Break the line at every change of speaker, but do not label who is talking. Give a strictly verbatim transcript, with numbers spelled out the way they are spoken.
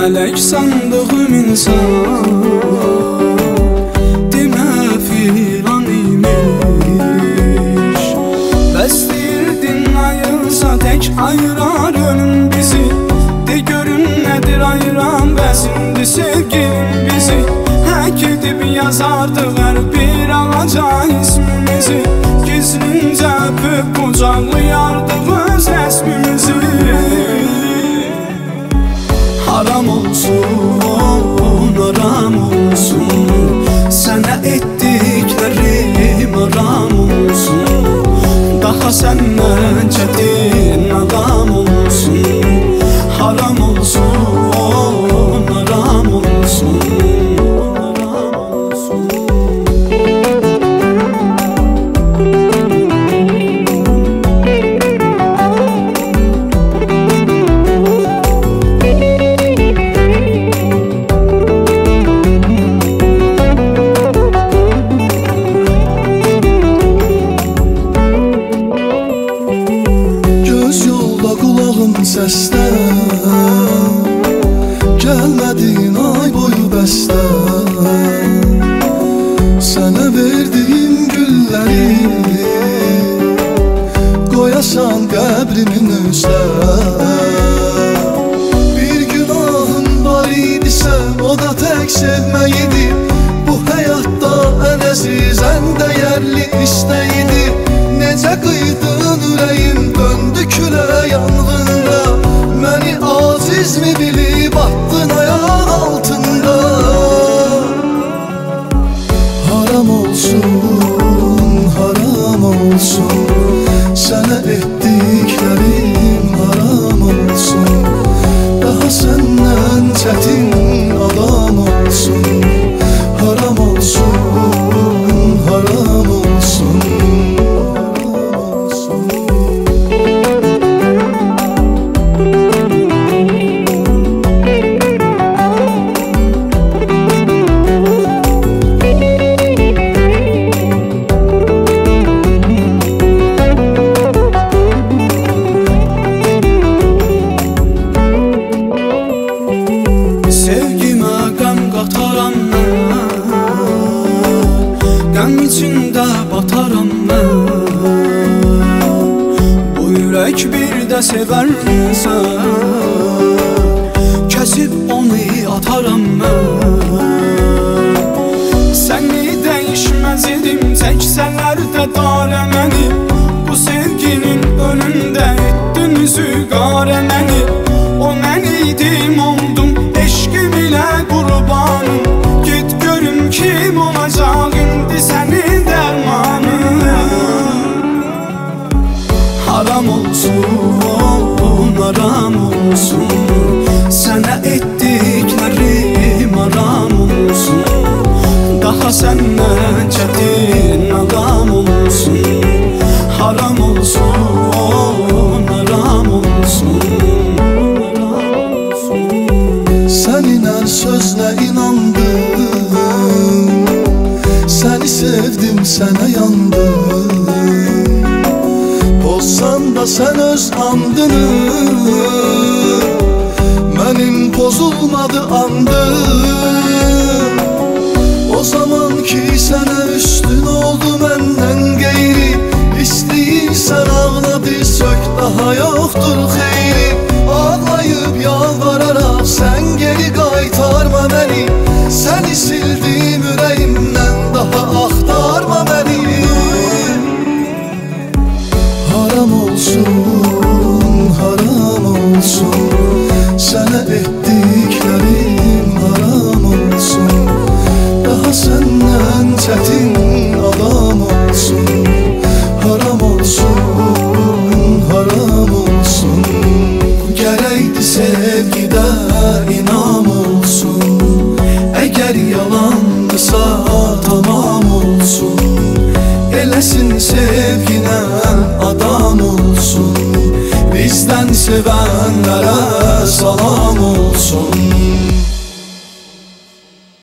Melek sandığım insan demə filan imiş. Bəs deyirdin ayırsa tək ayırar ölüm bizi. De görün nədir ayıran bəsindi sevgilim bizi. Hək edib yazardıq hər bir ağaca ismimizi. Gizlincə öpüb qucaqlayardıq öz rəsmimizi. Haram olsun, haram olsun, sənə etdiklərim haram olsun. Daha səndən çətin adam olsun. Haram olsun, haram olsun. Səsdə gəlmədin ay boyu bəstə. Sənə verdiyim gülləri qoyasan qəbrimin üzdə. Bir günahım var idisə o da tək sevmək idi. Bu həyatda ən əziz, ən dəyərli istəyidi. Necə qıydın ürəyim döndü külə yanğında. Məni aciz mi bilib attın ayaq altında. Haram olsun, haram olsun, sənə etdiklərim haram olsun. Daha səndən çətin adam olsun. Haram olsun, haram olsun. Qəm içində bataram mən. Bu ürək bir də sevərsə kəsib onu ataram mən. Səni dəyişməz idim çəksələr də darə məni. Bu sevginin önündə etdin üzü qarə məni. O mən idim oldum eşqim ilə qurbanım. Git görüm kim olacaq indi sənin dərmanın. Haram olsun, haram olsun, sənə etdiklərim haram olsun. Daha səndən çətin adam olsun. Haram olsun, haram olsun. Sənin hər sözlə inandım, səni sevdim, sənə yandım. Pozsan da sən öz andını, mənim pozulmadı andım. O zaman ki sənə üstün oldu məndən qeyri. İstəyirsən ağladı sök, daha yoxdur xeyri. Ağlayıb yalvararaq sən geri qaytarma məni. Səni sildim ürəyimdən, daha axtarma məni. Haram olsun, haram olsun, sənə etdiklərim haram olsun. Daha səndən çətin adam olsun. Haram olsun, haram olsun. Gərəkdi sevgidə inam olsun. Əgər yalandısa tamam olsun. Eləsin sevginə adam olsun. Bizdən sevənlərə salam olsun.